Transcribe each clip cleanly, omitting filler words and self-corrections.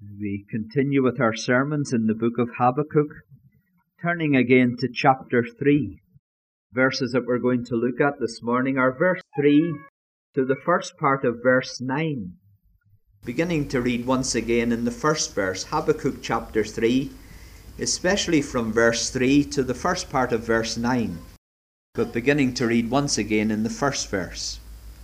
We continue with our sermons in the book of Habakkuk, turning again to chapter 3. Verses that we're going to look at this morning are verse 3 to the first part of verse 9. Beginning to read once again in the first verse, Habakkuk chapter 3, especially from verse 3 to the first part of verse 9. But beginning to read once again in the first verse.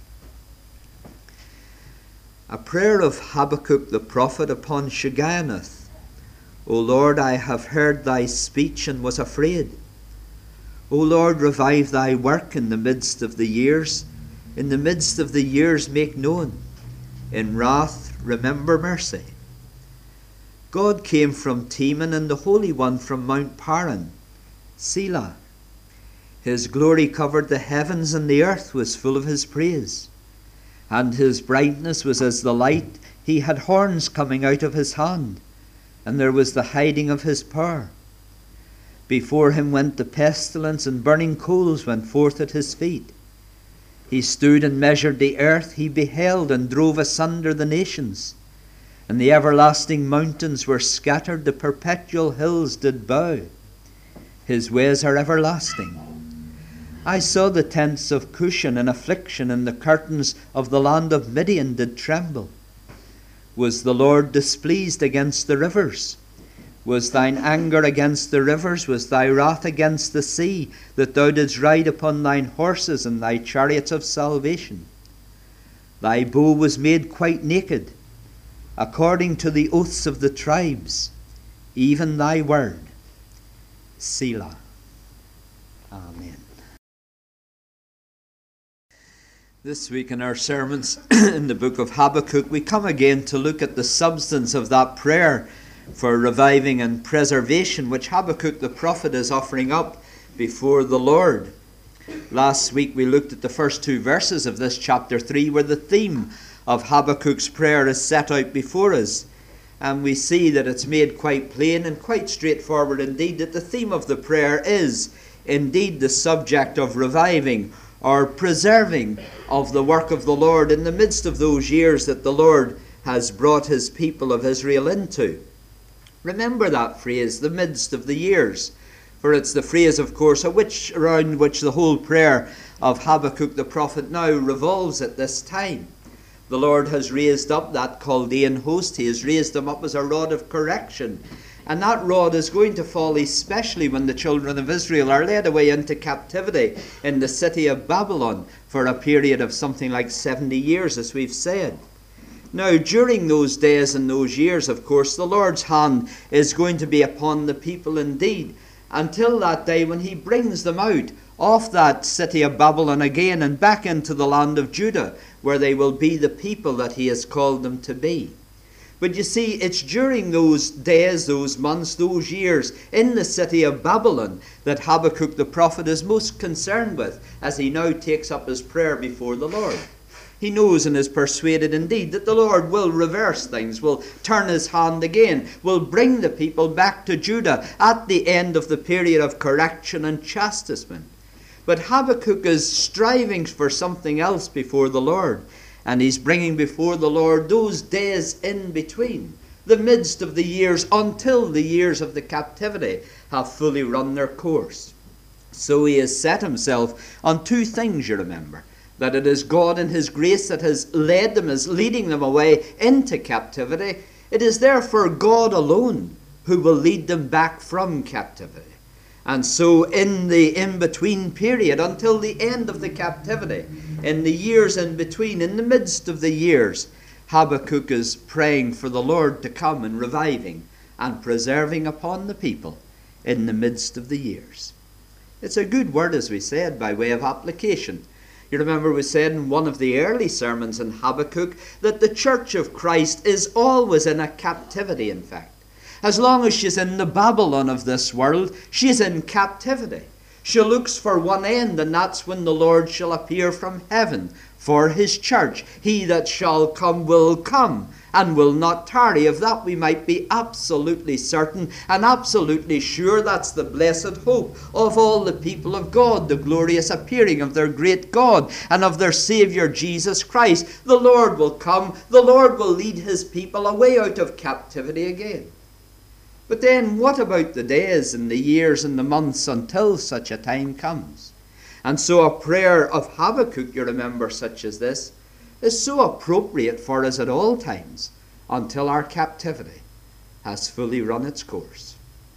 A prayer of Habakkuk the prophet upon Shigionoth. O Lord, I have heard thy speech and was afraid. O Lord, revive thy work in the midst of the years. In the midst of the years make known. In wrath remember mercy. God came from Teman and the Holy One from Mount Paran. Selah. His glory covered the heavens and the earth was full of his praise. And his brightness was as the light. He had horns coming out of his hand, and there was the hiding of his power. Before him went the pestilence, and burning coals went forth at his feet. He stood and measured the earth. He beheld and drove asunder the nations. And the everlasting mountains were scattered. The perpetual hills did bow. His ways are everlasting. I saw the tents of Cushan in affliction, and the curtains of the land of Midian did tremble. Was the Lord displeased against the rivers? Was thine anger against the rivers? Was thy wrath against the sea, that thou didst ride upon thine horses and thy chariots of salvation? Thy bow was made quite naked, according to the oaths of the tribes, even thy word. Selah. Amen. This week in our sermons in the book of Habakkuk, we come again to look at the substance of that prayer for reviving and preservation which Habakkuk the prophet is offering up before the Lord. Last week we looked at the first two verses of this chapter 3 where the theme of Habakkuk's prayer is set out before us. And we see that it's made quite plain and quite straightforward indeed that the theme of the prayer is indeed the subject of reviving or preserving of the work of the Lord in the midst of those years that the Lord has brought his people of Israel into. Remember that phrase, the midst of the years, for it's the phrase, of course, around which the whole prayer of Habakkuk the prophet now revolves at this time. The Lord has raised up that Chaldean host. He has raised them up as a rod of correction. And that rod is going to fall especially when the children of Israel are led away into captivity in the city of Babylon for a period of something like 70 years, as we've said. Now, during those days and those years, of course, the Lord's hand is going to be upon the people indeed, until that day when he brings them out of that city of Babylon again and back into the land of Judah, where they will be the people that he has called them to be. But you see, it's during those days, those months, those years in the city of Babylon that Habakkuk the prophet is most concerned with as he now takes up his prayer before the Lord. He knows and is persuaded indeed that the Lord will reverse things, will turn his hand again, will bring the people back to Judah at the end of the period of correction and chastisement. But Habakkuk is striving for something else before the Lord. And he's bringing before the Lord those days in between, the midst of the years, until the years of the captivity have fully run their course. So he has set himself on two things, you remember. That it is God in his grace that has led them, is leading them away into captivity. It is therefore God alone who will lead them back from captivity. And so in the in-between period, until the end of the captivity, in the years in between, in the midst of the years, Habakkuk is praying for the Lord to come and reviving and preserving upon the people in the midst of the years. It's a good word, as we said, by way of application. You remember we said in one of the early sermons in Habakkuk that the Church of Christ is always in a captivity, in fact. As long as she's in the Babylon of this world, she's in captivity. She looks for one end, and that's when the Lord shall appear from heaven for his church. He that shall come will come, and will not tarry. Of that we might be absolutely certain and absolutely sure. That's the blessed hope of all the people of God, the glorious appearing of their great God and of their Saviour Jesus Christ. The Lord will come. The Lord will lead his people away out of captivity again. But then what about the days and the years and the months until such a time comes? And so a prayer of Habakkuk, you remember, such as this, is so appropriate for us at all times until our captivity has fully run its course.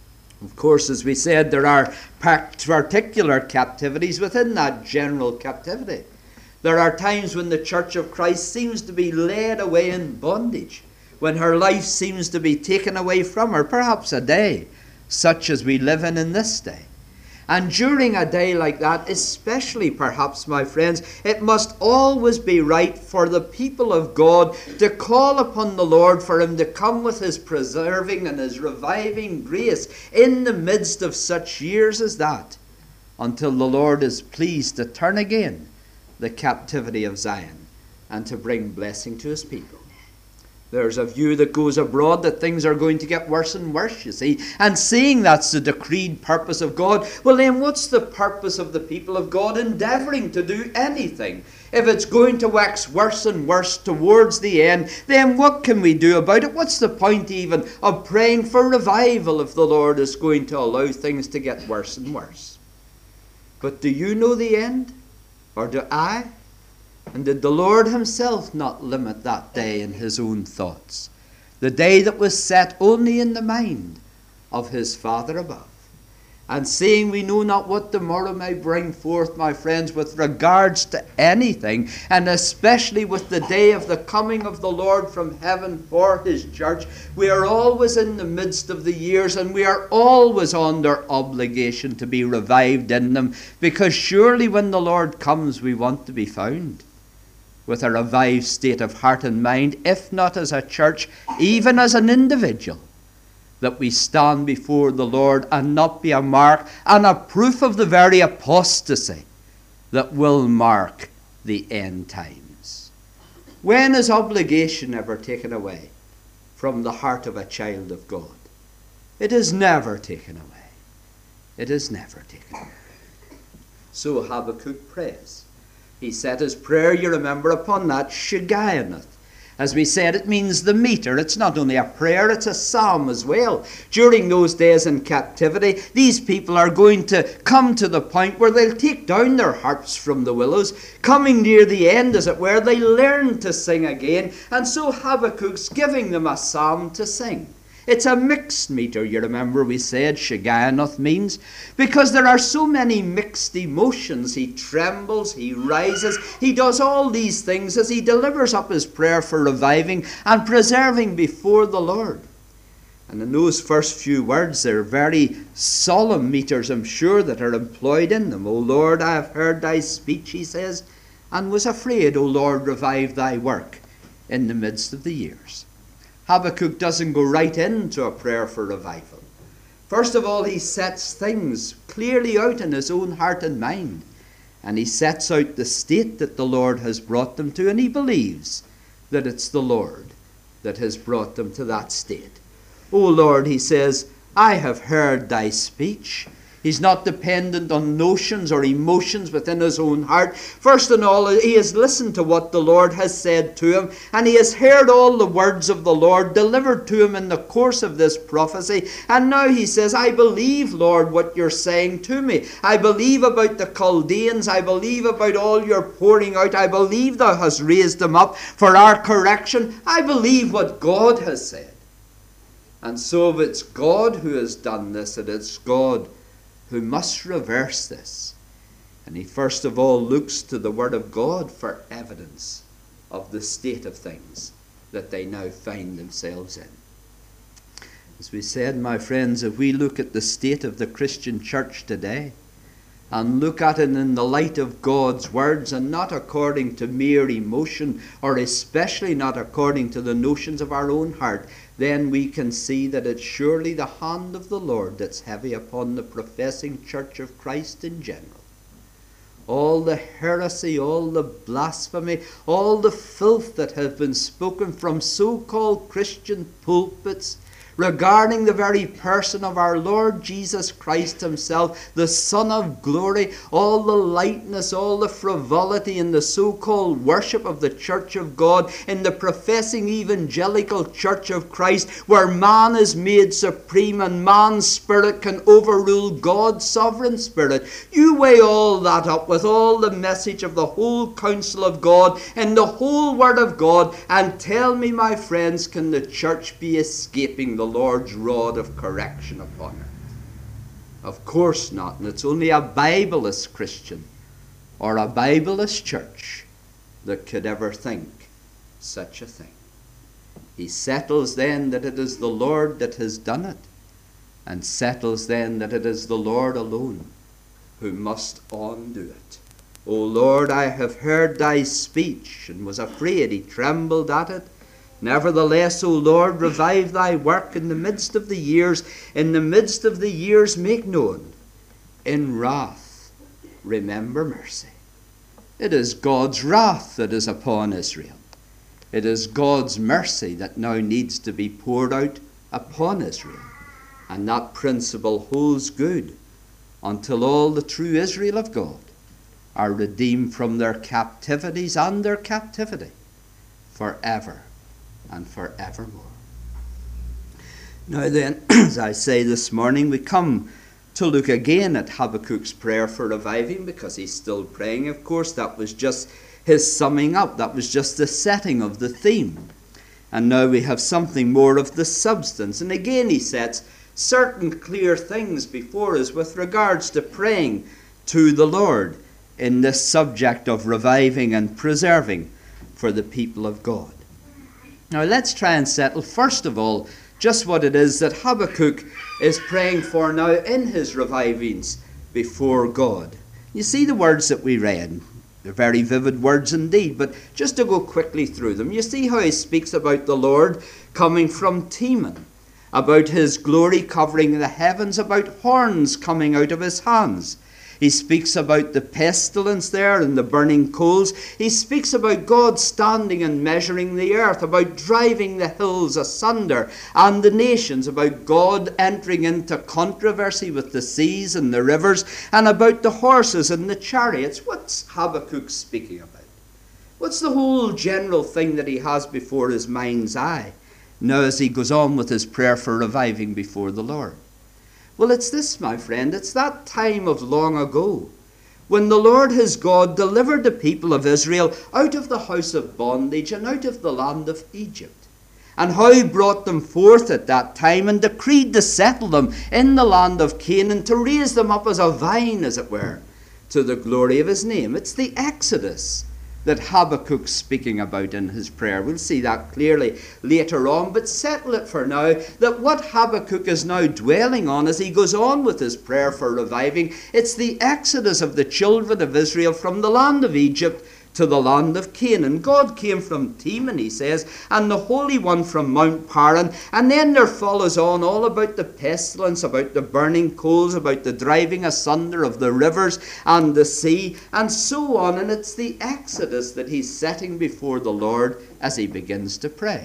Of course, as we said, there are particular captivities within that general captivity. There are times when the Church of Christ seems to be led away in bondage, when her life seems to be taken away from her, perhaps a day such as we live in this day. And during a day like that, especially perhaps, my friends, it must always be right for the people of God to call upon the Lord for him to come with his preserving and his reviving grace in the midst of such years as that, until the Lord is pleased to turn again the captivity of Zion and to bring blessing to his people. There's a view that goes abroad that things are going to get worse and worse, you see. And seeing that's the decreed purpose of God, well then what's the purpose of the people of God endeavouring to do anything? If it's going to wax worse and worse towards the end, then what can we do about it? What's the point even of praying for revival if the Lord is going to allow things to get worse and worse? But do you know the end? Or do I? And did the Lord himself not limit that day in his own thoughts? The day that was set only in the mind of his Father above. And seeing we know not what tomorrow may bring forth, my friends, with regards to anything, and especially with the day of the coming of the Lord from heaven for his church, we are always in the midst of the years, and we are always under obligation to be revived in them, because surely when the Lord comes we want to be found with a revived state of heart and mind, if not as a church, even as an individual, that we stand before the Lord and not be a mark and a proof of the very apostasy that will mark the end times. When is obligation ever taken away from the heart of a child of God? It is never taken away. It is never taken away. So Habakkuk prays. He set his prayer, you remember, upon that Shigionoth. As we said, it means the meter. It's not only a prayer, it's a psalm as well. During those days in captivity, these people are going to come to the point where they'll take down their harps from the willows. Coming near the end, as it were, they learn to sing again. And so Habakkuk's giving them a psalm to sing. It's a mixed meter, you remember we said Shigionoth means, because there are so many mixed emotions. He trembles, he rises, he does all these things as he delivers up his prayer for reviving and preserving before the Lord. And in those first few words, they're very solemn meters, I'm sure, that are employed in them. O Lord, I have heard thy speech, he says, and was afraid. O Lord, revive thy work in the midst of the years. Habakkuk doesn't go right into a prayer for revival. First of all, he sets things clearly out in his own heart and mind. And he sets out the state that the Lord has brought them to. And he believes that it's the Lord that has brought them to that state. O Lord, he says, I have heard thy speech. He's not dependent on notions or emotions within his own heart. First of all, he has listened to what the Lord has said to him, and he has heard all the words of the Lord delivered to him in the course of this prophecy. And now he says, I believe, Lord, what you're saying to me. I believe about the Chaldeans. I believe about all you're pouring out. I believe thou hast raised them up for our correction. I believe what God has said. And so if it's God who has done this, and it's God who must reverse this. And he first of all looks to the Word of God for evidence of the state of things that they now find themselves in. As we said, my friends, if we look at the state of the Christian church today, and look at it in the light of God's words, and not according to mere emotion, or especially not according to the notions of our own heart, then we can see that it's surely the hand of the Lord that's heavy upon the professing church of Christ in general. all the heresy, all the blasphemy, all the filth that have been spoken from so-called Christian pulpits regarding the very person of our Lord Jesus Christ himself, the Son of glory, all the lightness, all the frivolity in the so-called worship of the Church of God, in the professing evangelical Church of Christ, where man is made supreme and man's spirit can overrule God's sovereign spirit. You weigh all that up with all the message of the whole counsel of God and the whole word of God, and tell me, my friends, can the church be escaping the Lord's rod of correction upon her? Of course not. And it's only a Bibleless Christian or a Bibleless church that could ever think such a thing. He settles then that it is the Lord that has done it, and settles then that it is the Lord alone who must undo it. O Lord, I have heard thy speech, and was afraid. He trembled at it. Nevertheless, O Lord, revive thy work in the midst of the years. In the midst of the years make known. In wrath remember mercy. It is God's wrath that is upon Israel. It is God's mercy that now needs to be poured out upon Israel. And that principle holds good until all the true Israel of God are redeemed from their captivities and their captivity forever and forevermore. Now then, as I say this morning, we come to look again at Habakkuk's prayer for reviving, because he's still praying, of course. That was just his summing up. That was just the setting of the theme. And now we have something more of the substance. And again he sets certain clear things before us with regards to praying to the Lord in this subject of reviving and preserving for the people of God. Now let's try and settle first of all just what it is that Habakkuk is praying for now in his revivings before God. You see the words that we read. They're very vivid words indeed, but just to go quickly through them. You see how he speaks about the Lord coming from Teman, about his glory covering the heavens, about horns coming out of his hands. He speaks about the pestilence there and the burning coals. He speaks about God standing and measuring the earth, about driving the hills asunder and the nations, about God entering into controversy with the seas and the rivers, and about the horses and the chariots. What's Habakkuk speaking about? What's the whole general thing that he has before his mind's eye now as he goes on with his prayer for reviving before the Lord? Well, it's this, my friend. It's that time of long ago when the Lord his God delivered the people of Israel out of the house of bondage and out of the land of Egypt, and how he brought them forth at that time and decreed to settle them in the land of Canaan, to raise them up as a vine, as it were, to the glory of his name. It's the Exodus that Habakkuk's speaking about in his prayer. We'll see that clearly later on, but settle it for now that what Habakkuk is now dwelling on as he goes on with his prayer for reviving, it's the exodus of the children of Israel from the land of Egypt to the land of Canaan. God came from Teman, he says, and the Holy One from Mount Paran. And then there follows on all about the pestilence, about the burning coals, about the driving asunder of the rivers and the sea, and so on. And it's the Exodus that he's setting before the Lord as he begins to pray.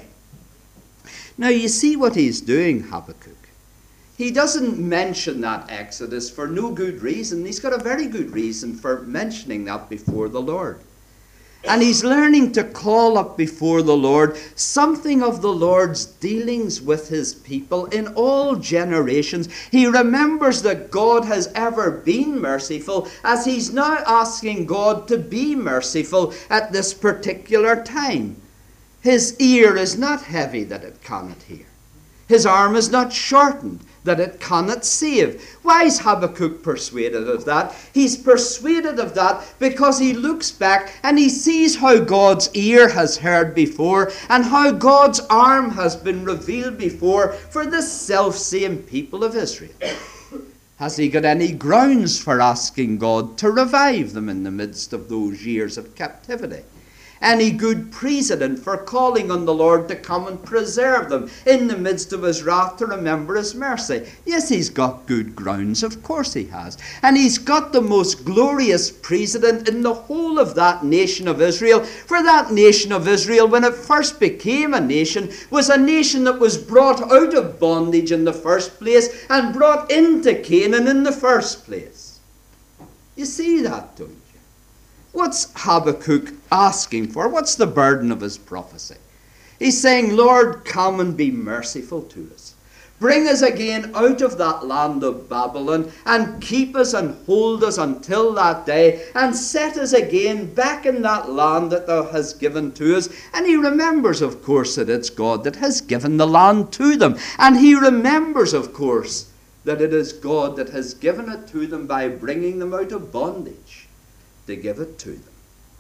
Now you see what he's doing, Habakkuk. He doesn't mention that Exodus for no good reason. He's got a very good reason for mentioning that before the Lord. And he's learning to call up before the Lord something of the Lord's dealings with his people in all generations. He remembers that God has ever been merciful, as he's now asking God to be merciful at this particular time. His ear is not heavy that it cannot hear. His arm is not shortened that it cannot save. Why is Habakkuk persuaded of that? He's persuaded of that because he looks back and he sees how God's ear has heard before and how God's arm has been revealed before for the self-same people of Israel. Has he got any grounds for asking God to revive them in the midst of those years of captivity? any good precedent for calling on the Lord to come and preserve them in the midst of his wrath, to remember his mercy? Yes, he's got good grounds, of course he has. And he's got the most glorious precedent in the whole of that nation of Israel. For that nation of Israel, when it first became a nation, was a nation that was brought out of bondage in the first place and brought into Canaan in the first place. You see that, don't you? What's Habakkuk asking for? What's the burden of his prophecy? He's saying, Lord, come and be merciful to us. Bring us again out of that land of Babylon and keep us and hold us until that day and set us again back in that land that thou hast given to us. And he remembers, of course, that it's God that has given the land to them. And he remembers, of course, that it is God that has given it to them by bringing them out of bondage to give it to them.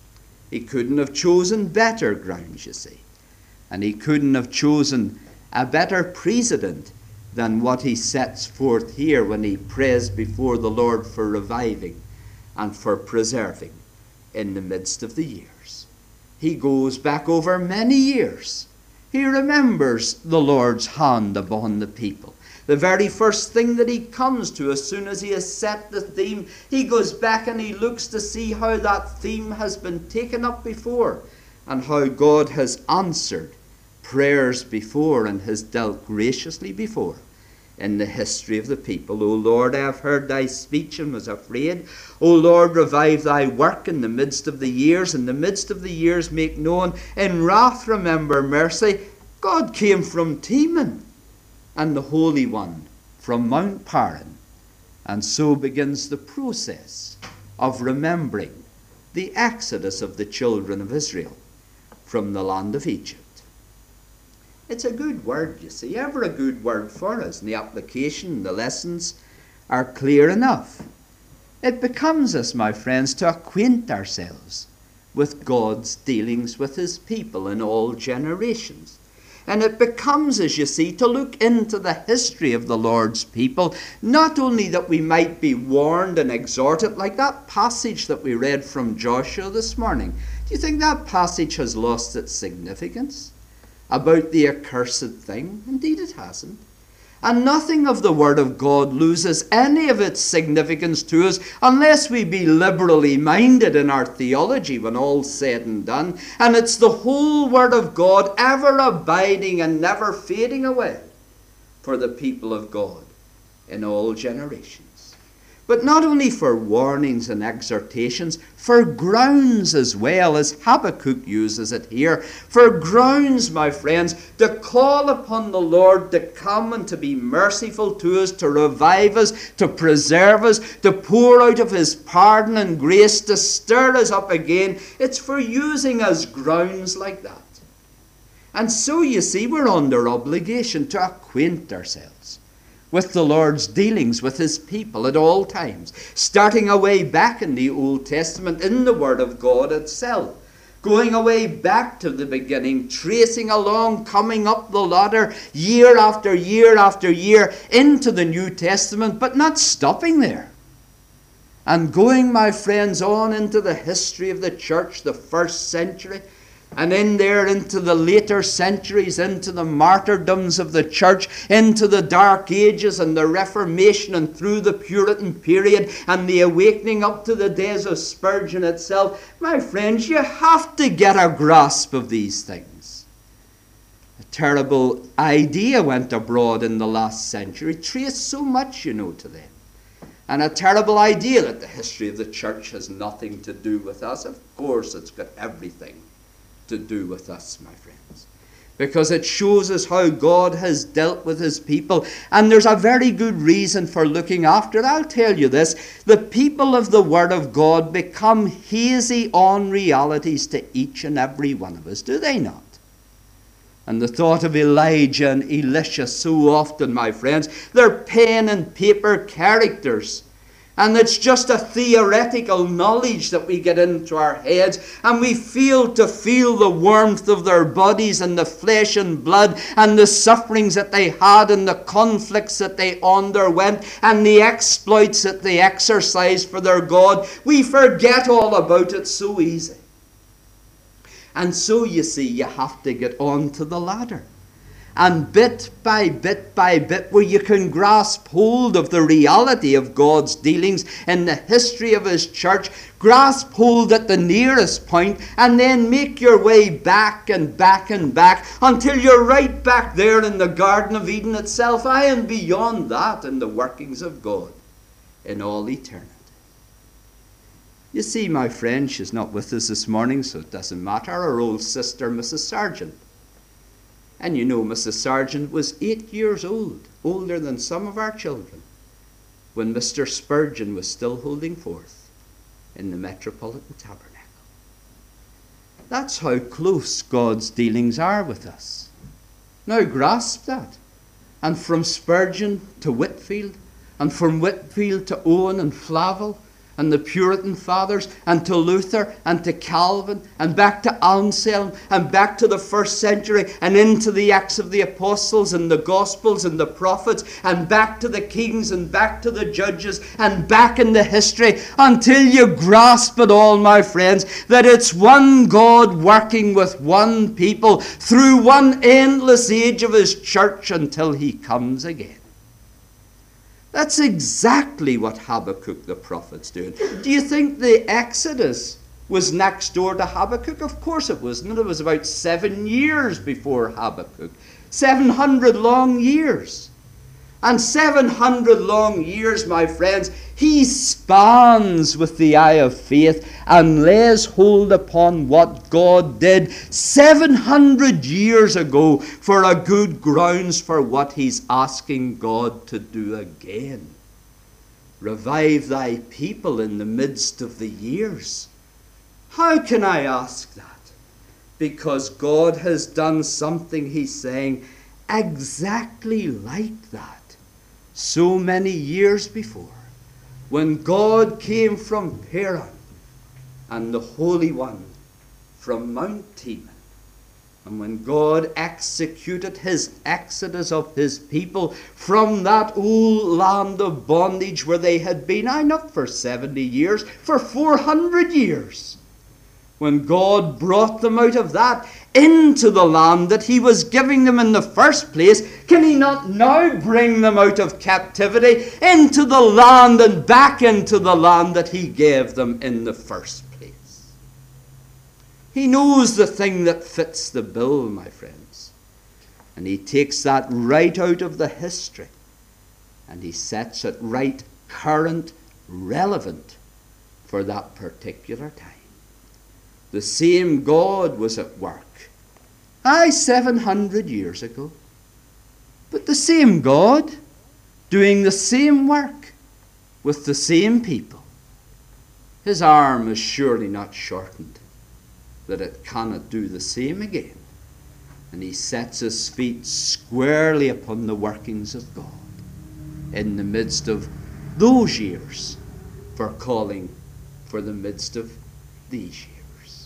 He couldn't have chosen better grounds, you see. And he couldn't have chosen a better precedent than what he sets forth here when he prays before the Lord for reviving and for preserving in the midst of the years. He goes back over many years. He remembers the Lord's hand upon the people. The very first thing that he comes to, as soon as he has set the theme, he goes back and he looks to see how that theme has been taken up before and how God has answered prayers before and has dealt graciously before in the history of the people. O Lord, I have heard thy speech and was afraid. O Lord, revive thy work in the midst of the years. In the midst of the years make known. In wrath remember mercy. God came from Teman, and the Holy One from Mount Paran. And so begins the process of remembering the exodus of the children of Israel from the land of Egypt. It's a good word, you see, ever a good word for us, and the application, the lessons are clear enough. It becomes us, my friends, to acquaint ourselves with God's dealings with his people in all generations. And it becomes, as you see, to look into the history of the Lord's people, not only that we might be warned and exhorted, like that passage that we read from Joshua this morning. Do you think that passage has lost its significance about the accursed thing? Indeed it hasn't. And nothing of the Word of God loses any of its significance to us unless we be liberally minded in our theology when all's said and done. And it's the whole Word of God ever abiding and never fading away for the people of God in all generations. But not only for warnings and exhortations, for grounds as well, as Habakkuk uses it here. For grounds, my friends, to call upon the Lord to come and to be merciful to us, to revive us, to preserve us, to pour out of his pardon and grace, to stir us up again. It's for using us grounds like that. And so, you see, we're under obligation to acquaint ourselves with the Lord's dealings with his people at all times, starting away back in the Old Testament in the Word of God itself, going away back to the beginning, tracing along, coming up the ladder year after year after year into the New Testament, but not stopping there. And going, my friends, on into the history of the church, the first century, and in there into the later centuries, into the martyrdoms of the church, into the Dark Ages and the Reformation, and through the Puritan period and the awakening up to the days of Spurgeon itself. My friends, you have to get a grasp of these things. A terrible idea went abroad in the last century, traced so much, you know, to them. And a terrible idea that the history of the church has nothing to do with us. Of course, it's got everything to do with us, my friends, because it shows us how God has dealt with his people, and there's a very good reason for looking after it. I'll tell you this: the people of the Word of God become hazy on realities to each and every one of us, do they not? And the thought of Elijah and Elisha so often, my friends, they're pen and paper characters. And it's just a theoretical knowledge that we get into our heads, and we feel the warmth of their bodies and the flesh and blood and the sufferings that they had and the conflicts that they underwent and the exploits that they exercised for their God. We forget all about it so easy. And so, you see, you have to get onto the ladder. And bit by bit by bit, where you can grasp hold of the reality of God's dealings in the history of his church, grasp hold at the nearest point, and then make your way back and back and back until you're right back there in the Garden of Eden itself, and beyond that in the workings of God in all eternity. You see, my friend, she's not with us this morning, so it doesn't matter. Our old sister, Mrs. Sargent. And you know, Mrs. Sargent was 8 years old, older than some of our children, when Mr. Spurgeon was still holding forth in the Metropolitan Tabernacle. That's how close God's dealings are with us. Now grasp that. And from Spurgeon to Whitefield, and from Whitefield to Owen and Flavel, and the Puritan fathers, and to Luther, and to Calvin, and back to Anselm, and back to the first century, and into the Acts of the Apostles, and the Gospels, and the prophets, and back to the kings, and back to the judges, and back in the history, until you grasp it all, my friends, that it's one God working with one people through one endless age of his church until he comes again. That's exactly what Habakkuk the prophet's doing. Do you think the Exodus was next door to Habakkuk? Of course it wasn't. It was about 7 years before Habakkuk. 700 long years. And 700 long years, my friends, he spans with the eye of faith and lays hold upon what God did 700 years ago for a good grounds for what he's asking God to do again. Revive thy people in the midst of the years. How can I ask that? Because God has done something, he's saying, exactly like that. So many years before, when God came from Paran and the Holy One from Mount Teman, and when God executed his exodus of his people from that old land of bondage where they had been, not for 70 years, for 400 years. When God brought them out of that into the land that he was giving them in the first place, can he not now bring them out of captivity into the land and back into the land that he gave them in the first place? He knows the thing that fits the bill, my friends. And he takes that right out of the history and he sets it right current, relevant for that particular time. The same God was at work. 700 years ago. But the same God doing the same work with the same people. His arm is surely not shortened that it cannot do the same again. And he sets his feet squarely upon the workings of God in the midst of those years for calling for the midst of these years.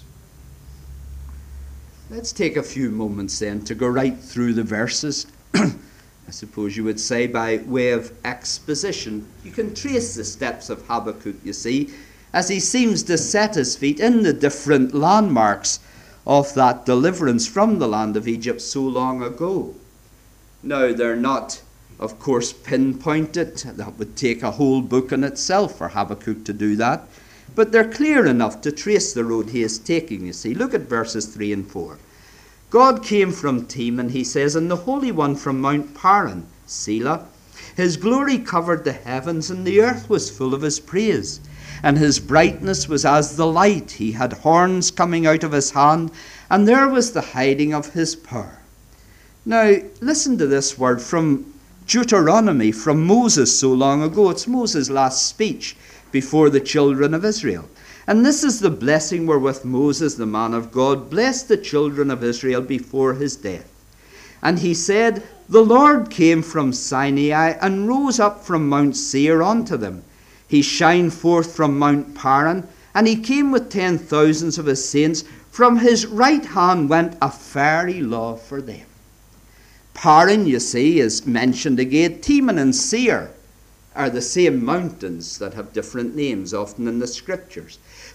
Let's take a few moments then to go right through the verses. I suppose you would say by way of exposition. You can trace the steps of Habakkuk, you see, as he seems to set his feet in the different landmarks of that deliverance from the land of Egypt so long ago. Now, they're not, of course, pinpointed. That would take a whole book in itself for Habakkuk to do that. But they're clear enough to trace the road he is taking, you see. Look at verses 3 and 4. God came from Teman, he says, and the Holy One from Mount Paran, Selah. His glory covered the heavens, and the earth was full of his praise. And his brightness was as the light. He had horns coming out of his hand, and there was the hiding of his power. Now, listen to this word from Deuteronomy, from Moses so long ago. It's Moses' last speech before the children of Israel. And this is the blessing wherewith Moses, the man of God, blessed the children of Israel before his death. And he said, the Lord came from Sinai and rose up from Mount Seir unto them. He shined forth from Mount Paran, and he came with 10,000s of his saints. From his right hand went a fiery law for them. Paran, you see, is mentioned again. Teman and Seir are the same mountains that have different names often in the scriptures.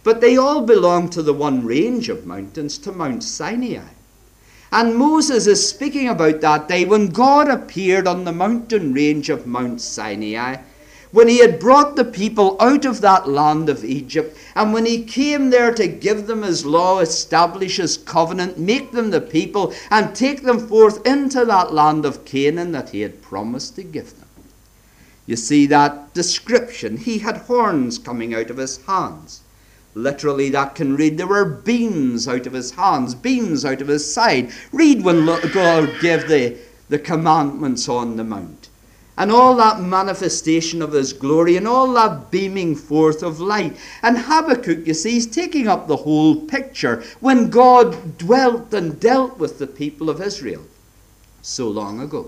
but they all belong to the one range of mountains, to Mount Sinai. And Moses is speaking about that day when God appeared on the mountain range of Mount Sinai, when he had brought the people out of that land of Egypt, and when he came there to give them his law, establish his covenant, make them the people, and take them forth into that land of Canaan that he had promised to give them. You see that description. He had horns coming out of his hands. Literally, that can read, there were beams out of his hands, beams out of his side. Read when God gave the commandments on the mount. And all that manifestation of his glory and all that beaming forth of light. And Habakkuk, you see, is taking up the whole picture when God dwelt and dealt with the people of Israel so long ago.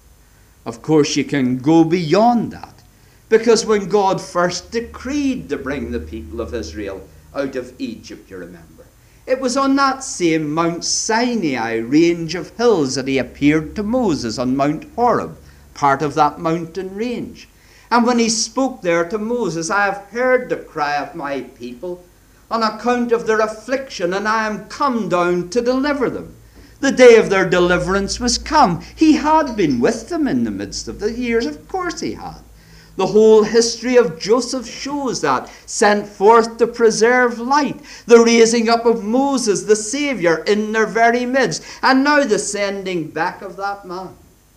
Of course, you can go beyond that, because when God first decreed to bring the people of Israel out of Egypt, you remember, it was on that same Mount Sinai range of hills that he appeared to Moses on Mount Horeb, part of that mountain range. And when he spoke there to Moses, I have heard the cry of my people on account of their affliction, and I am come down to deliver them. The day of their deliverance was come. He had been with them in the midst of the years. Of course he had. The whole history of Joseph shows that, sent forth to preserve light, the raising up of Moses, the Saviour, in their very midst, and now the sending back of that man.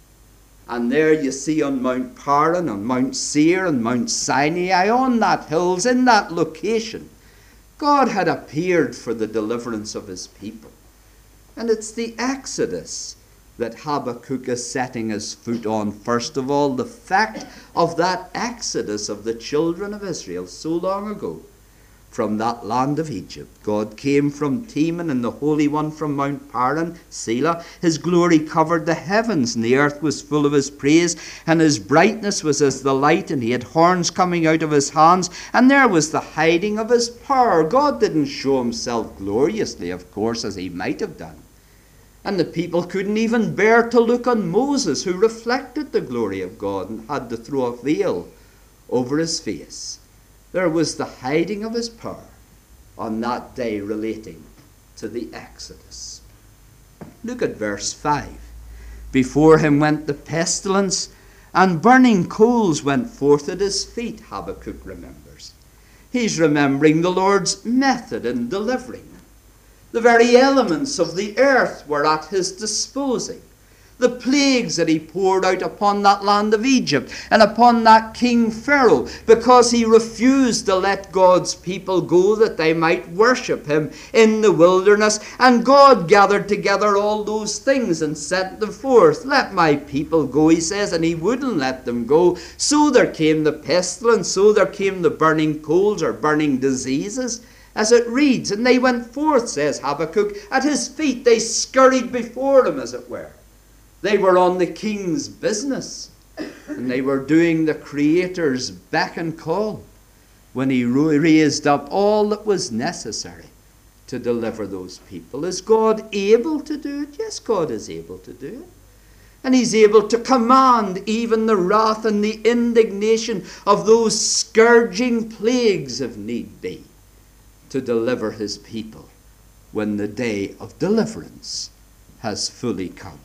And there you see on Mount Paran, on Mount Seir, and Mount Sinai, on that hills, in that location, God had appeared for the deliverance of his people. And it's the Exodus that Habakkuk is setting his foot on. First of all, the fact of that exodus of the children of Israel so long ago from that land of Egypt. God came from Teman, and the Holy One from Mount Paran, Selah. His glory covered the heavens, and the earth was full of his praise, and his brightness was as the light, and he had horns coming out of his hands, and there was the hiding of his power. God didn't show himself gloriously, of course, as he might have done. And the people couldn't even bear to look on Moses, who reflected the glory of God and had to throw a veil over his face. There was the hiding of his power on that day relating to the Exodus. Look at verse 5. Before him went the pestilence, and burning coals went forth at his feet, Habakkuk remembers. He's remembering the Lord's method in delivering them. The very elements of the earth were at his disposing. The plagues that he poured out upon that land of Egypt and upon that King Pharaoh, because he refused to let God's people go that they might worship him in the wilderness. And God gathered together all those things and sent them forth. Let my people go, he says, and he wouldn't let them go. So there came the pestilence, so there came the burning coals or burning diseases, as it reads. And they went forth, says Habakkuk, at his feet. They scurried before him, as it were. They were on the king's business, and they were doing the Creator's beck and call when he raised up all that was necessary to deliver those people. Is God able to do it? Yes, God is able to do it. And he's able to command even the wrath and the indignation of those scourging plagues, if need be, to deliver his people when the day of deliverance has fully come.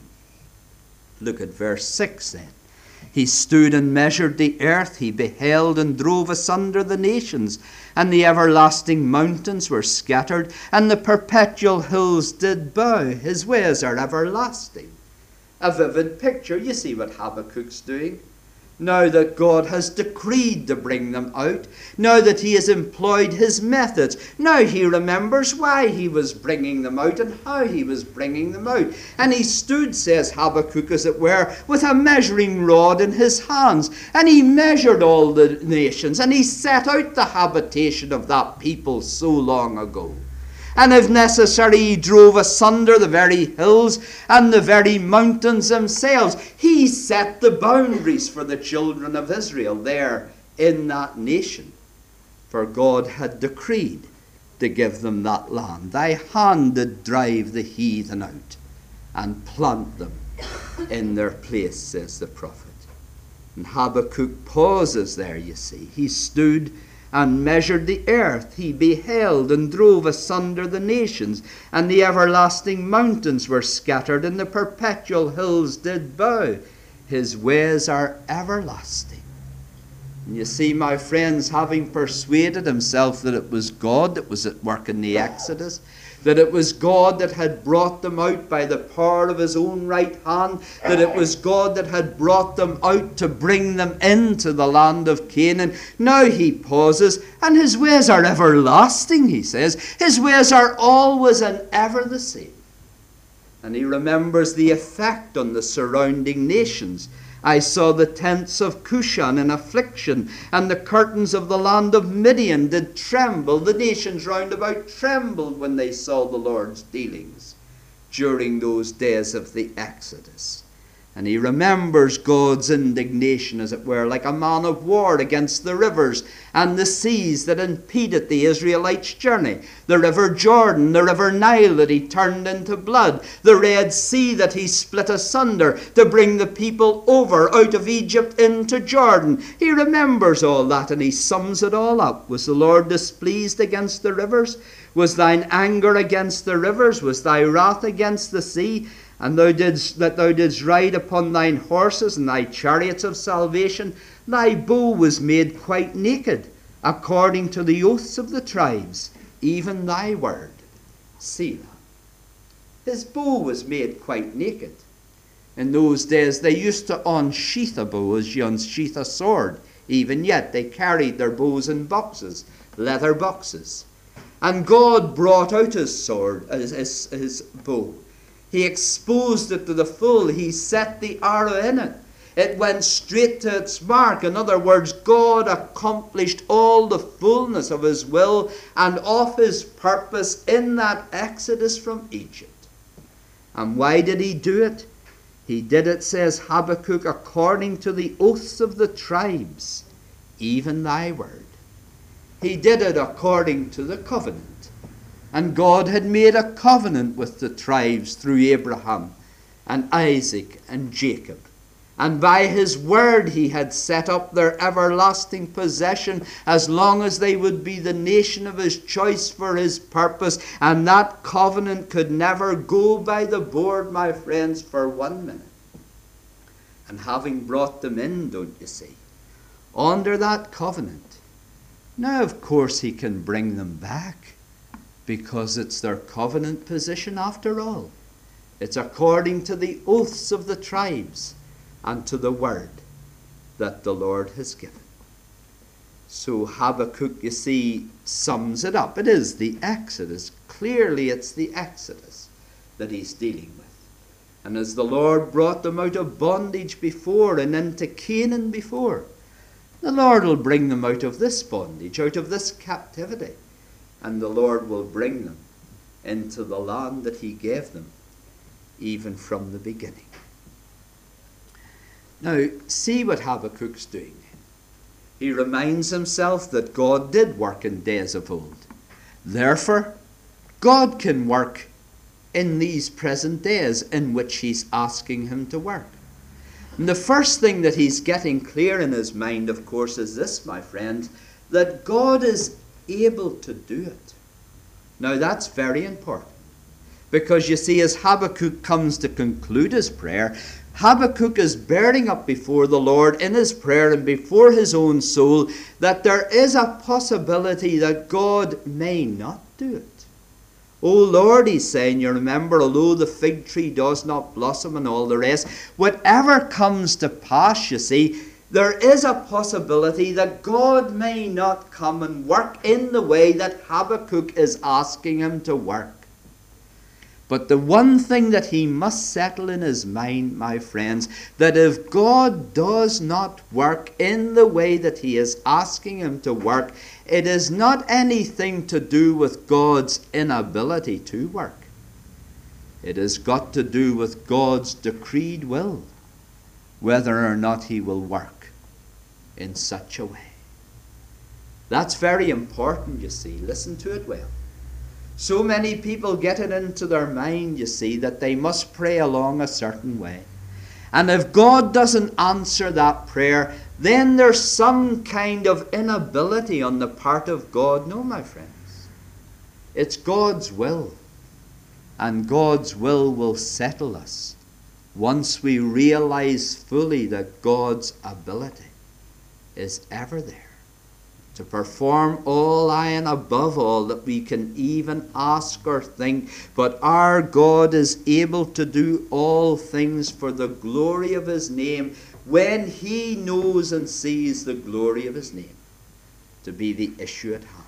Look at verse 6 then. He stood and measured the earth. He beheld and drove asunder the nations. And the everlasting mountains were scattered, and the perpetual hills did bow. His ways are everlasting. A vivid picture. You see what Habakkuk's doing. Now that God has decreed to bring them out, now that he has employed his methods, now he remembers why he was bringing them out and how he was bringing them out. And he stood, says Habakkuk, as it were, with a measuring rod in his hands, and he measured all the nations, and he set out the habitation of that people so long ago. And if necessary, he drove asunder the very hills and the very mountains themselves. He set the boundaries for the children of Israel there in that nation. For God had decreed to give them that land. Thy hand did drive the heathen out and plant them in their place, says the prophet. And Habakkuk pauses there, you see. He stood and measured the earth. He beheld and drove asunder the nations, and the everlasting mountains were scattered, and the perpetual hills did bow. His ways are everlasting. And you see, my friends, having persuaded himself that it was God that was at work in the Exodus, that it was God that had brought them out by the power of his own right hand, that it was God that had brought them out to bring them into the land of Canaan. Now he pauses, and his ways are everlasting, he says. His ways are always and ever the same. And he remembers the effect on the surrounding nations. I saw the tents of Cushan in affliction, and the curtains of the land of Midian did tremble. The nations round about trembled when they saw the Lord's dealings during those days of the Exodus. And he remembers God's indignation, as it were, like a man of war against the rivers and the seas that impeded the Israelites' journey. The river Jordan, the river Nile that he turned into blood, the Red Sea that he split asunder to bring the people over out of Egypt into Jordan. He remembers all that, and he sums it all up. Was the Lord displeased against the rivers? Was thine anger against the rivers? Was thy wrath against the sea? And thou didst ride upon thine horses and thy chariots of salvation. Thy bow was made quite naked, according to the oaths of the tribes, even thy word, Selah. His bow was made quite naked. In those days they used to unsheath a bow as you unsheath a sword. Even yet they carried their bows in boxes, leather boxes. And God brought out his sword, his bow. He exposed it to the full. He set the arrow in it. It went straight to its mark. In other words, God accomplished all the fullness of his will and of his purpose in that exodus from Egypt. And why did he do it? He did it, says Habakkuk, according to the oaths of the tribes, even thy word. He did it according to the covenant. And God had made a covenant with the tribes through Abraham and Isaac and Jacob. And by his word he had set up their everlasting possession as long as they would be the nation of his choice for his purpose. And that covenant could never go by the board, my friends, for 1 minute. And having brought them in, don't you see, under that covenant, now of course he can bring them back. Because it's their covenant position after all. It's according to the oaths of the tribes and to the word that the Lord has given. So Habakkuk, you see, sums it up. It is the Exodus. Clearly it's the Exodus that he's dealing with. And as the Lord brought them out of bondage before and into Canaan before, the Lord will bring them out of this bondage, out of this captivity. And the Lord will bring them into the land that he gave them, even from the beginning. Now, see what Habakkuk's doing. He reminds himself that God did work in days of old. Therefore, God can work in these present days in which he's asking him to work. And the first thing that he's getting clear in his mind, of course, is this, my friends, that God is able to do it. Now that's very important, because you see, as Habakkuk comes to conclude his prayer, Habakkuk is bearing up before the Lord in his prayer and before his own soul that there is a possibility that God may not do it. O Lord, he's saying, you remember, although the fig tree does not blossom and all the rest, whatever comes to pass, you see, there is a possibility that God may not come and work in the way that Habakkuk is asking him to work. But the one thing that he must settle in his mind, my friends, that if God does not work in the way that he is asking him to work, it is not anything to do with God's inability to work. It has got to do with God's decreed will, whether or not he will work in such a way. That's very important, you see. Listen to it well. So many people get it into their mind, you see, that they must pray along a certain way. And if God doesn't answer that prayer, then there's some kind of inability on the part of God. No, my friends. It's God's will. And God's will settle us once we realize fully that God's ability is ever there to perform all, aye, and above all that we can even ask or think. But our God is able to do all things for the glory of his name, when he knows and sees the glory of his name to be the issue at hand.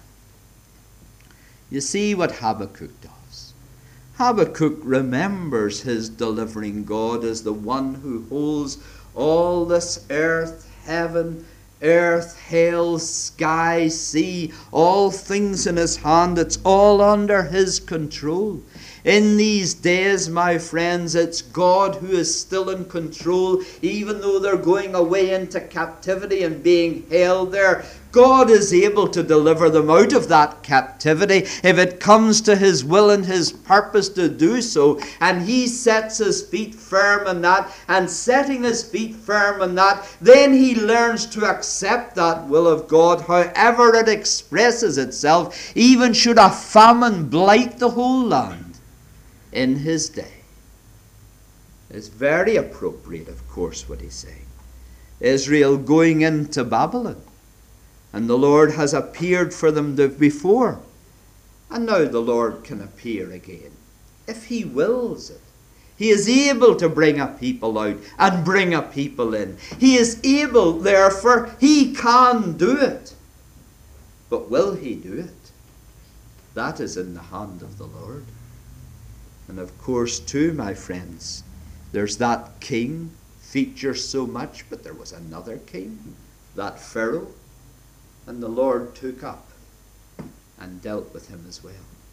You see what Habakkuk does. Habakkuk remembers his delivering God as the one who holds all this earth, heaven, earth, hell, sky, sea, all things in his hand. It's all under his control. In these days, my friends, it's God who is still in control, even though they're going away into captivity and being held there. God is able to deliver them out of that captivity if it comes to his will and his purpose to do so. And he sets his feet firm in that, and setting his feet firm in that, then he learns to accept that will of God, however it expresses itself, even should a famine blight the whole land in his day. It's very appropriate, of course, what he's saying. Israel going into Babylon, and the Lord has appeared for them before, and now the Lord can appear again if he wills it. He is able to bring a people out and bring a people in. He is able, therefore, he can do it. But will he do it? That is in the hand of the Lord. And of course, too, my friends, there's that king features so much, but there was another king, that Pharaoh, and the Lord took up and dealt with him as well.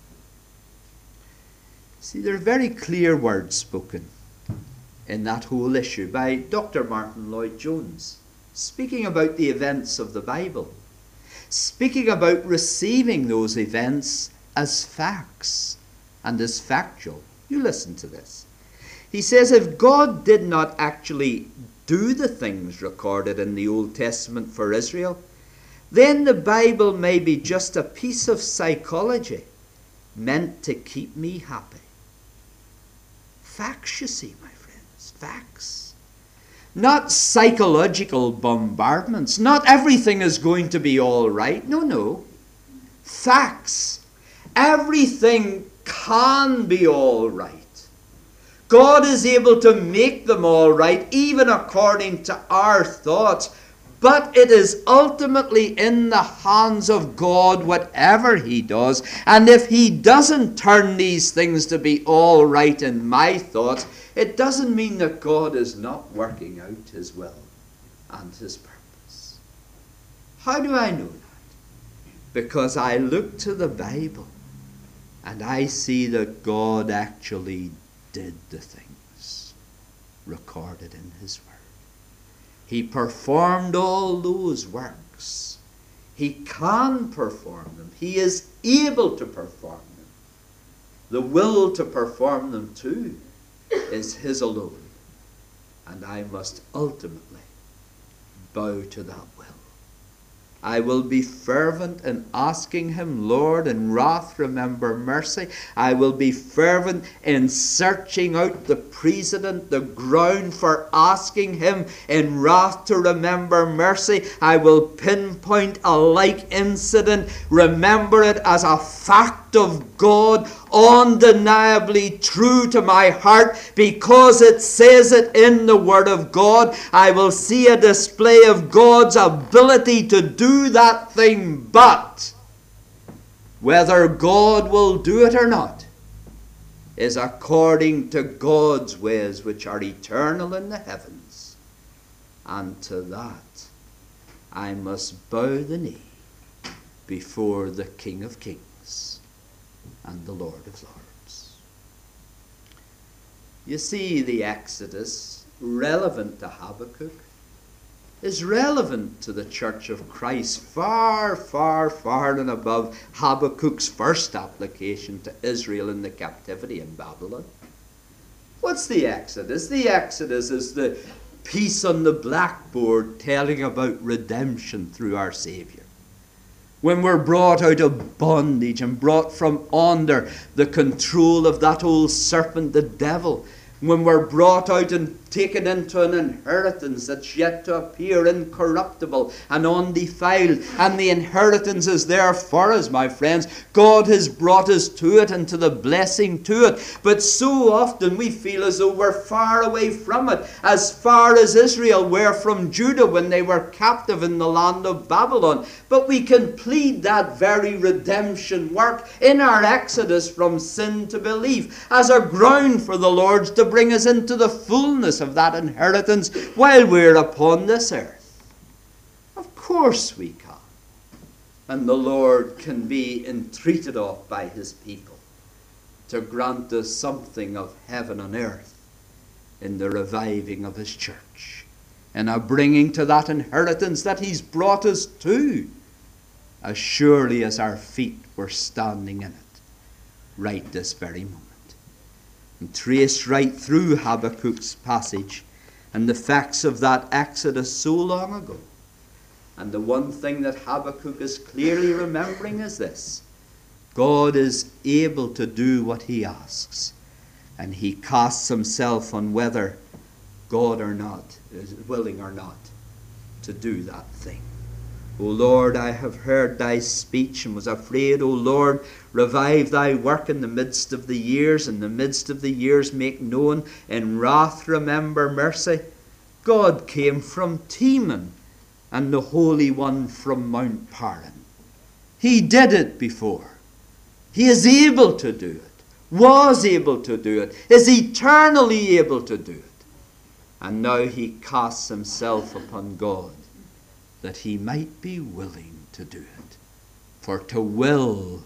See, there are very clear words spoken in that whole issue by Dr. Martin Lloyd-Jones, speaking about the events of the Bible, speaking about receiving those events as facts and as factual. You listen to this. He says, if God did not actually do the things recorded in the Old Testament for Israel, then the Bible may be just a piece of psychology meant to keep me happy. Facts, you see, my friends, facts. Not psychological bombardments. Not everything is going to be all right. No. Facts. Everything can be all right. God is able to make them all right, even according to our thoughts. But it is ultimately in the hands of God, whatever he does. And if he doesn't turn these things to be all right in my thoughts, it doesn't mean that God is not working out his will and his purpose. How do I know that? Because I look to the Bible and I see that God actually did the things recorded in his word. He performed all those works. He can perform them. He is able to perform them. The will to perform them too is his alone. And I must ultimately bow to that will. I will be fervent in asking him, Lord, in wrath remember mercy. I will be fervent in searching out the precedent, the ground for asking him in wrath to remember mercy. I will pinpoint a like incident, remember it as a fact of God, undeniably true to my heart, because it says it in the Word of God. I will see a display of God's ability to do that thing, but whether God will do it or not is according to God's ways, which are eternal in the heavens. And to that I must bow the knee before the King of Kings and the Lord of Lords. You see, the Exodus, relevant to Habakkuk, is relevant to the Church of Christ far, far, far and above Habakkuk's first application to Israel in the captivity in Babylon. What's the Exodus? The Exodus is the piece on the blackboard telling about redemption through our Saviour. When we're brought out of bondage and brought from under the control of that old serpent, the devil, when we're brought out and taken into an inheritance that's yet to appear, incorruptible and undefiled, and the inheritance is there for us, my friends. God has brought us to it and to the blessing to it. But so often we feel as though we're far away from it, as far as Israel were from Judah when they were captive in the land of Babylon. But we can plead that very redemption work in our exodus from sin to belief as a ground for the Lord to bring us into the fullness of that inheritance while we're upon this earth. Of course we can. And the Lord can be entreated of by his people to grant us something of heaven and earth in the reviving of his church, and a bringing to that inheritance that he's brought us to, as surely as our feet were standing in it right this very moment. And traced right through Habakkuk's passage and the facts of that exodus so long ago. And the one thing that Habakkuk is clearly remembering is this: God is able to do what he asks, and he casts himself on whether God or not is willing or not to do that thing. O Lord, I have heard thy speech and was afraid. O Lord, revive thy work in the midst of the years. In the midst of the years make known. In wrath remember mercy. God came from Teman, and the Holy One from Mount Paran. He did it before. He is able to do it, was able to do it, is eternally able to do it. And now he casts himself upon God, that he might be willing to do it. For to will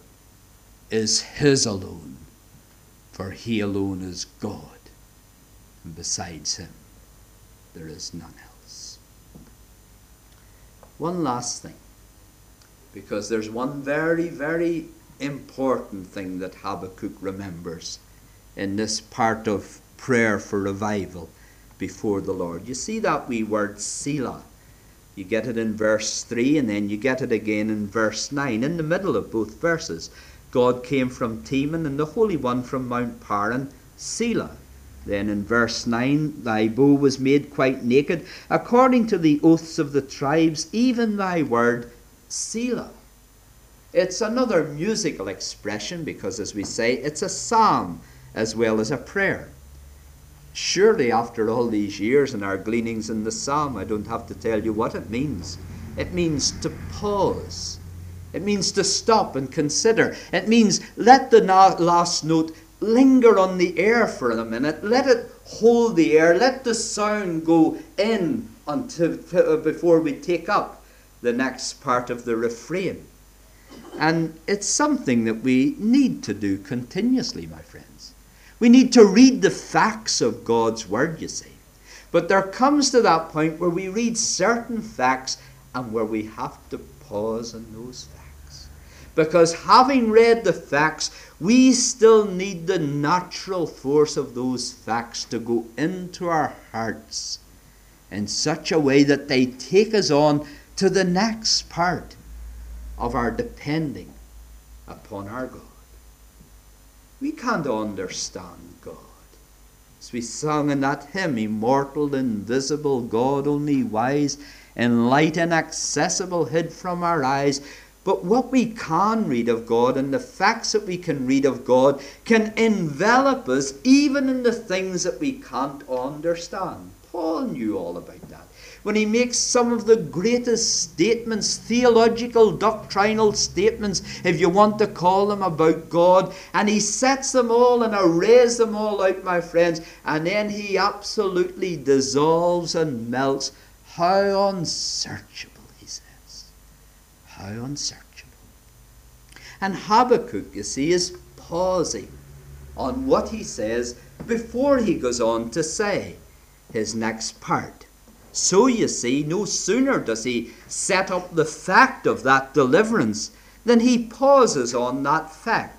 is his alone, for he alone is God, and besides him there is none else. One last thing, because there's one very, very important thing that Habakkuk remembers in this part of prayer for revival before the Lord. You see that wee word Selah. You get it in verse 3, and then you get it again in verse 9. In the middle of both verses, God came from Teman, and the Holy One from Mount Paran, Selah. Then in verse 9, thy bow was made quite naked, according to the oaths of the tribes, even thy word, Selah. It's another musical expression because, as we say, it's a psalm as well as a prayer. Surely after all these years and our gleanings in the psalm, I don't have to tell you what it means. It means to pause. It means to stop and consider. It means let the last note linger on the air for a minute. Let it hold the air. Let the sound go in before we take up the next part of the refrain. And it's something that we need to do continuously, my friends. We need to read the facts of God's word, you see. But there comes to that point where we read certain facts and where we have to pause on those facts. Because having read the facts, we still need the natural force of those facts to go into our hearts in such a way that they take us on to the next part of our depending upon our God. We can't understand God. As we sung in that hymn, immortal, invisible, God only wise, in light inaccessible, hid from our eyes. But what we can read of God and the facts that we can read of God can envelop us even in the things that we can't understand. Paul knew all about that. When he makes some of the greatest statements, theological, doctrinal statements, if you want to call them, about God, and he sets them all and arrays them all out, my friends, and then he absolutely dissolves and melts. How unsearchable, he says. How unsearchable. And Habakkuk, you see, is pausing on what he says before he goes on to say his next part. So you see, no sooner does he set up the fact of that deliverance than he pauses on that fact.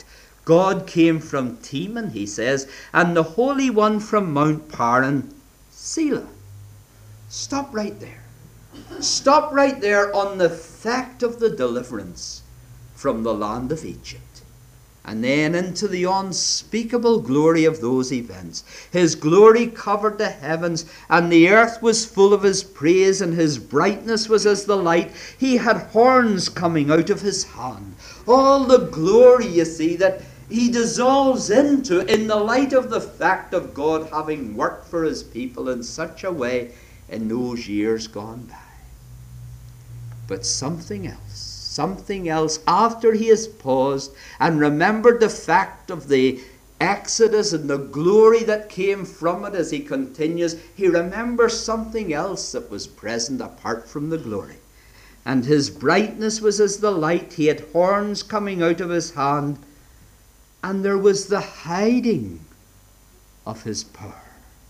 God came from Teman, he says, and the Holy One from Mount Paran, Selah. Stop right there. Stop right there on the fact of the deliverance from the land of Egypt. And then into the unspeakable glory of those events. His glory covered the heavens, and the earth was full of his praise, and his brightness was as the light. He had horns coming out of his hand. All the glory, you see, that he dissolves into in the light of the fact of God having worked for his people in such a way in those years gone by. But something else, after he has paused and remembered the fact of the Exodus and the glory that came from it as he continues, he remembers something else that was present apart from the glory. And his brightness was as the light, he had horns coming out of his hand, and there was the hiding of his power.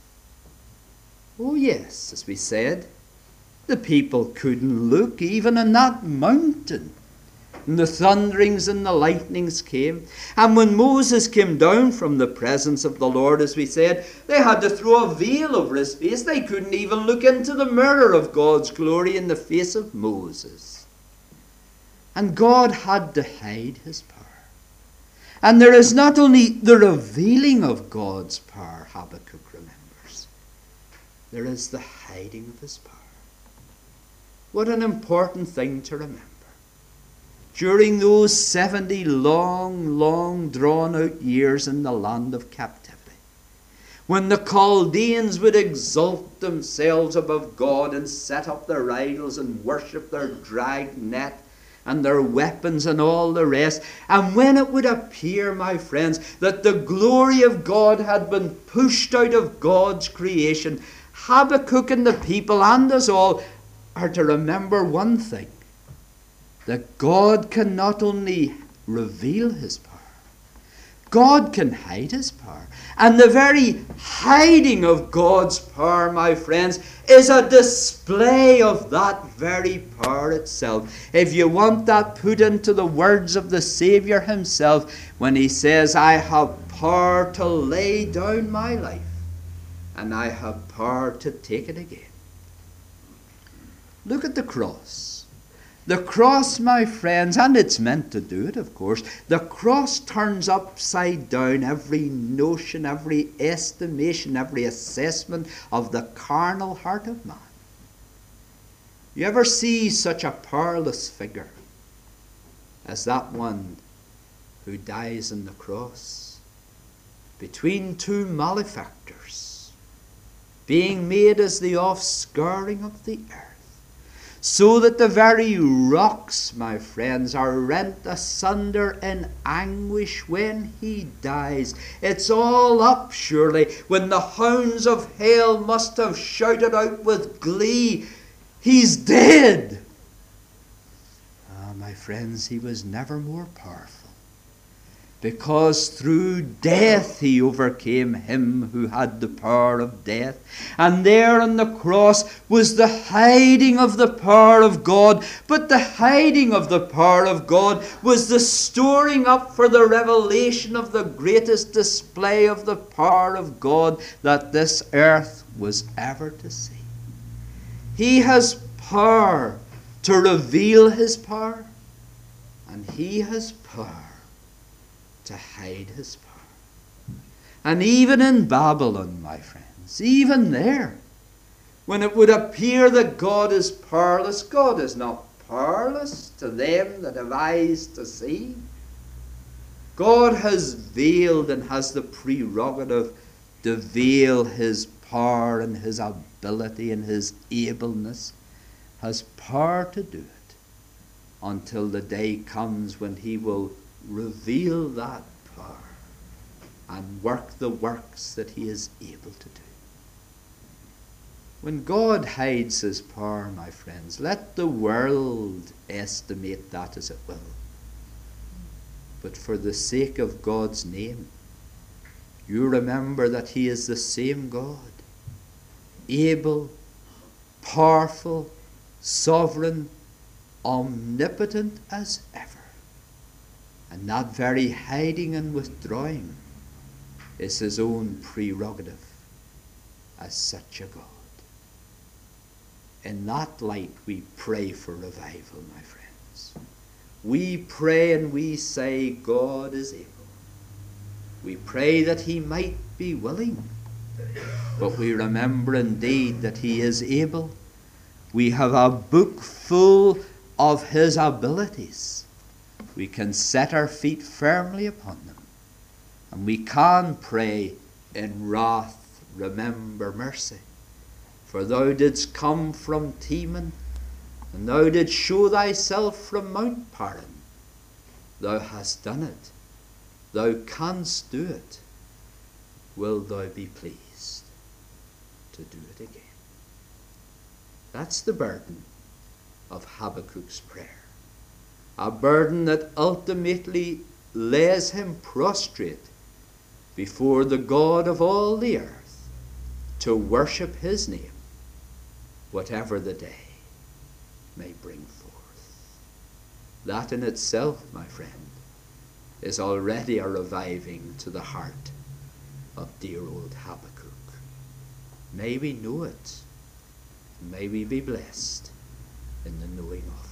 Oh yes, as we said, the people couldn't look even in that mountain. And the thunderings and the lightnings came. And when Moses came down from the presence of the Lord, as we said, they had to throw a veil over his face. They couldn't even look into the mirror of God's glory in the face of Moses. And God had to hide his power. And there is not only the revealing of God's power, Habakkuk remembers, there is the hiding of his power. What an important thing to remember. During those 70 long drawn-out years in the land of captivity, when the Chaldeans would exalt themselves above God and set up their idols and worship their dragnet and their weapons and all the rest, and when it would appear, my friends, that the glory of God had been pushed out of God's creation, Habakkuk and the people and us all are to remember one thing, that God can not only reveal his power, God can hide his power. And the very hiding of God's power, my friends, is a display of that very power itself. If you want that put into the words of the Saviour himself, when he says, I have power to lay down my life, and I have power to take it again. Look at the cross. The cross, my friends, and it's meant to do it, of course, the cross turns upside down every notion, every estimation, every assessment of the carnal heart of man. You ever see such a powerless figure as that one who dies on the cross between two malefactors, being made as the offscouring of the earth, so that the very rocks, my friends, are rent asunder in anguish when he dies? It's all up, surely, when the hounds of hell must have shouted out with glee, he's dead. Ah, my friends, he was never more powerful, because through death he overcame him who had the power of death. And there on the cross was the hiding of the power of God. But the hiding of the power of God was the storing up for the revelation of the greatest display of the power of God that this earth was ever to see. He has power to reveal his power, and he has power to hide his power. And even in Babylon, my friends, even there, when it would appear that God is powerless, God is not powerless to them that have eyes to see. God has veiled and has the prerogative to veil his power and his ability and his ableness, has power to do it until the day comes when he will reveal that power and work the works that he is able to do. When God hides his power, my friends, let the world estimate that as it will. But for the sake of God's name, you remember that he is the same God, able, powerful, sovereign, omnipotent as ever. And that very hiding and withdrawing is his own prerogative as such a God. In that light we pray for revival, my friends. We pray and we say God is able. We pray that he might be willing, but we remember indeed that he is able. We have a book full of his abilities. We can set our feet firmly upon them, and we can pray, in wrath remember mercy. For thou didst come from Teman, and thou didst show thyself from Mount Paran. Thou hast done it. Thou canst do it. Will thou be pleased to do it again? That's the burden of Habakkuk's prayer. A burden that ultimately lays him prostrate before the God of all the earth to worship his name, whatever the day may bring forth. That in itself, my friend, is already a reviving to the heart of dear old Habakkuk. May we know it. May we be blessed in the knowing of